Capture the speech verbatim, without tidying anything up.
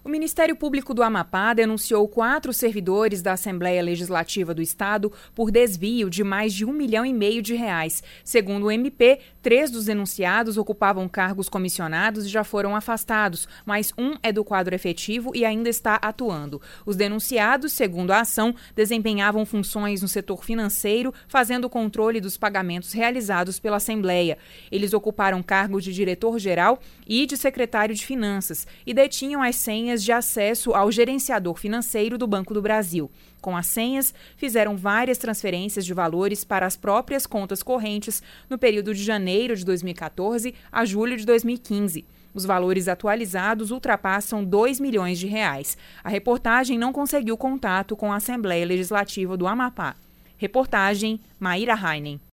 O Ministério Público do Amapá denunciou quatro servidores da Assembleia Legislativa do Estado por desvio de mais de um milhão e meio de reais. Segundo o M P, três dos denunciados ocupavam cargos comissionados e já foram afastados, mas um é do quadro efetivo e ainda está atuando. Os denunciados, segundo a ação, desempenhavam funções no setor financeiro, fazendo o controle dos pagamentos realizados pela Assembleia. Eles ocuparam cargos de diretor-geral e de secretário de Finanças e detinham as senhas de acesso ao gerenciador financeiro do Banco do Brasil. Com as senhas, fizeram várias transferências de valores para as próprias contas correntes no período de janeiro de dois mil e quatorze a julho de dois mil e quinze. Os valores atualizados ultrapassam dois milhões de reais. A reportagem não conseguiu contato com a Assembleia Legislativa do Amapá. Reportagem Maíra Heinen.